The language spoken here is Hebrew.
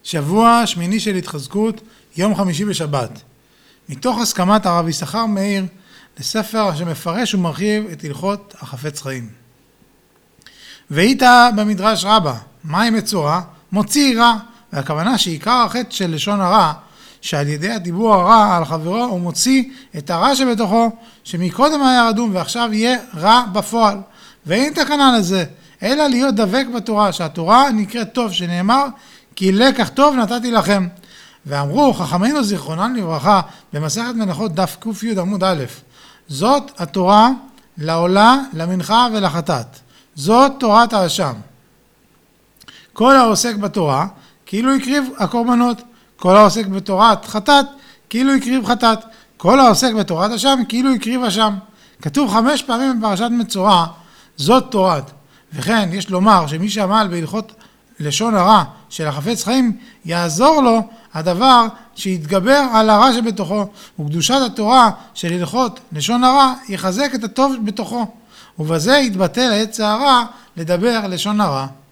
שבוע שמיני של התחזקות, יום חמישי בשבת. מתוך הסכמת הרב יששכר מאיר לספר שמפרש ומרחיב את הלכות החפץ חיים. והיית במדרש רבה, מהי מצורע? מוציא רע, והכוונה שעיקר החטא של לשון הרע, שעל ידי הדיבור הרע על חברו הוא מוציא את הרע שבתוכו, שמקודם היה רדום ועכשיו יהיה רע בפועל. ואין תקנה לזה, אלא להיות דבק בתורה, שהתורה נקראת טוב, שנאמר כי לקח טוב נתתי לכם. ואמרו חכמינו זיכרונם לברכה במסכת מנחות דף ק"י עמוד א', זאת התורה לעולה, למנחה ולחטאת. זאת תורת האשם. כל העוסק בתורה כאילו הקריב הקורבנות, כל העוסק בתורת חטאת כאילו הקריב חטאת, כל העוסק בתורת אשם כאילו הקריב אשם. כתוב 5 פעמים בפרשת מצורע, זאת תורת. וכן יש לומר שמי שעמל בהלכות לשון הרע של החפץ חיים, יעזור לו הדבר שיתגבר על הרע שבתוכו, וקדושת התורה של הלכות לשון הרע יחזק את הטוב בתוכו, ובזה יתבטל היצר הרע לדבר לשון הרע.